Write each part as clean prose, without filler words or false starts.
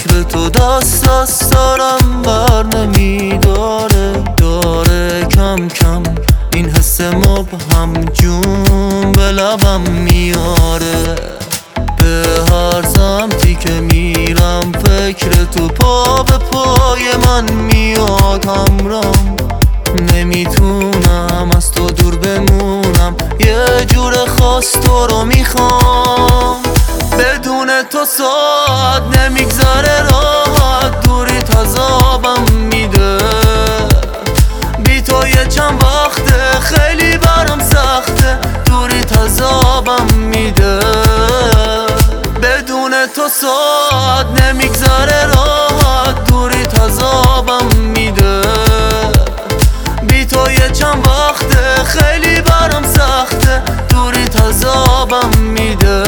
فکر تو دست دارم بر نمیداره، داره کم کم این حس مبهم جون به لبم میاره. به هر سمتی که میرم فکر تو پا به پای من میاد همرام. نمیتونم از تو دور بمونم، یه جور خاص تو رو میخوام. بدون تو ساعت نمیگذره راحت، دوری تازابم میده. بی تو یه چند وقته خیلی برام سخته، دوری تازابم میده. بدون تو ساعت نمیگذره راحت، دوری تازابم میده. بی تو یه چند وقته خیلی برام سخته، دوری تازابم میده.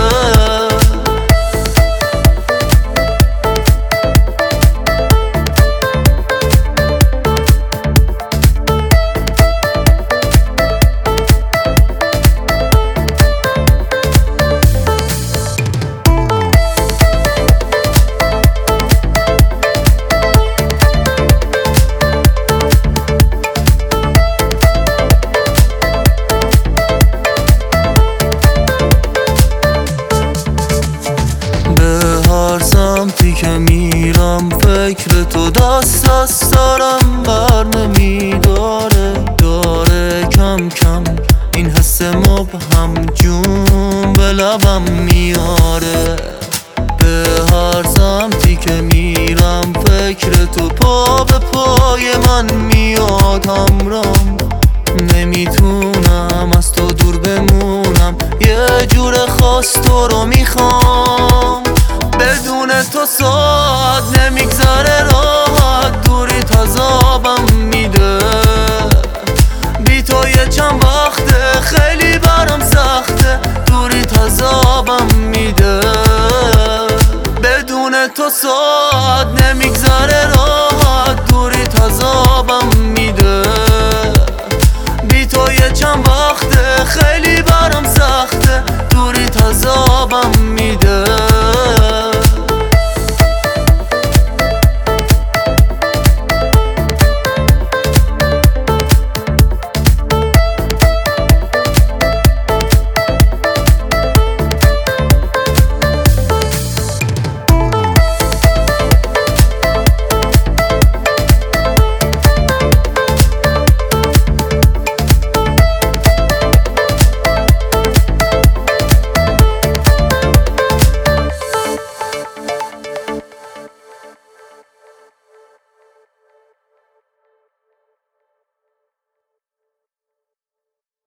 سمتی که میرم فکر تو دست دارم بر نمیداره، داره کم کم این حس مبهم جون به لبم میاره. به هر سمتی که میرم فکر تو پا به پای من میاد همرام. نمیتونم از تو دور بمونم، یه جور خاص تو رو میخوام. بدون تو ساعت نمیگذره راحت، دوری تازابم میده. بی تو یه چند وقته خیلی برام سخته، دوری تازابم میده. بدون تو ساعت نمیگذره